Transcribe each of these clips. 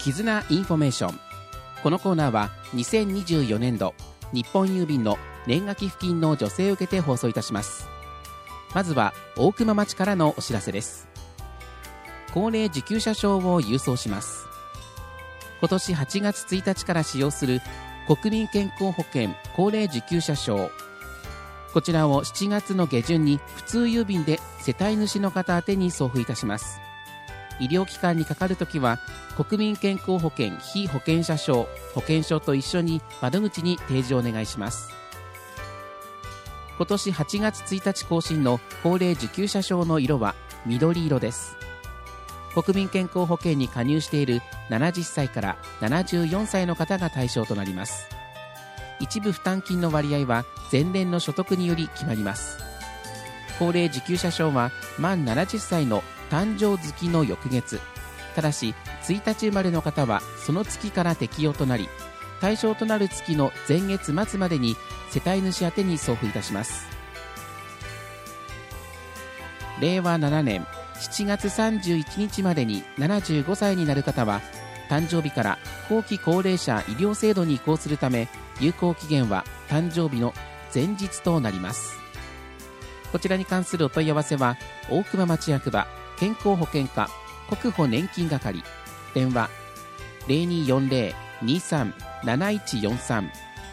絆インフォメーション。このコーナーは2024年度日本郵便の年賀寄付金の助成を受けて放送いたします。まずは大熊町からのお知らせです。高齢受給者証を郵送します。今年8月1日から使用する国民健康保険高齢受給者証、こちらを7月の下旬に普通郵便で世帯主の方宛てに送付いたします。医療機関にかかるときは国民健康保険被保険者証、保険証と一緒に窓口に提示をお願いします。今年8月1日更新の高齢受給者証の色は緑色です。国民健康保険に加入している70歳から74歳の方が対象となります。一部負担金の割合は前年の所得により決まります。高齢受給者証は満70歳の誕生月の翌月、ただし1日生まれの方はその月から適用となり、対象となる月の前月末までに世帯主宛てに送付いたします。令和7年7月31日までに75歳になる方は、誕生日から後期高齢者医療制度に移行するため、有効期限は誕生日の前日となります。こちらに関するお問い合わせは大熊町役場健康保険課国保年金係、電話 0240-23-7143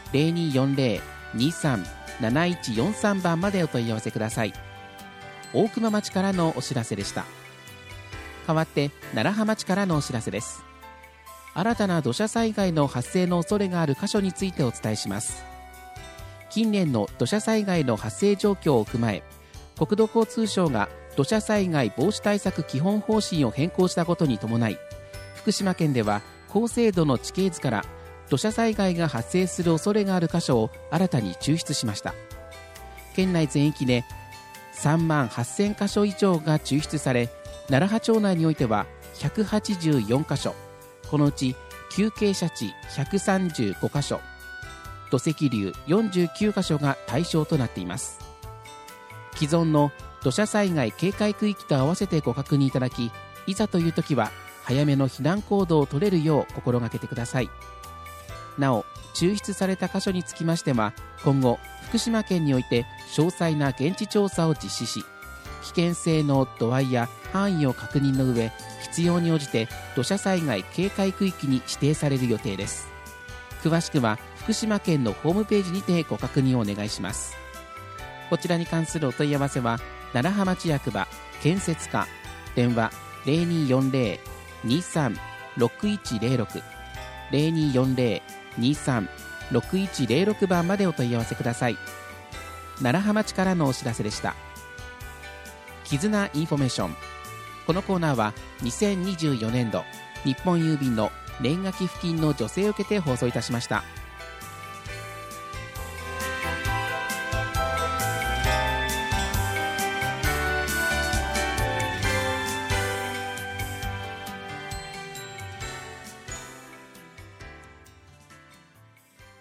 0240-23-7143 番までお問い合わせください。大熊町からのお知らせでした。代わって楢葉町からのお知らせです。新たな土砂災害の発生の恐れがある箇所についてお伝えします。近年の土砂災害の発生状況を踏まえ、国土交通省が土砂災害防止対策基本方針を変更したことに伴い、福島県では高精度の地形図から土砂災害が発生する恐れがある箇所を新たに抽出しました。県内全域で3万8000箇所以上が抽出され、楢葉町内においては184箇所、このうち急傾斜地135箇所、土石流49箇所が対象となっています。既存の土砂災害警戒区域と合わせてご確認いただき、いざという時は早めの避難行動を取れるよう心がけてください。なお、抽出された箇所につきましては、今後福島県において詳細な現地調査を実施し、危険性の度合いや範囲を確認の上、必要に応じて土砂災害警戒区域に指定される予定です。詳しくは福島県のホームページにてご確認をお願いします。こちらに関するお問い合わせは楢葉町役場建設課、電話 0240-23-6106 0240-23-6106 番までお問い合わせください。楢葉町からのお知らせでした。絆インフォメーション。このコーナーは2024年度日本郵便の年賀寄付金の助成を受けて放送いたしました。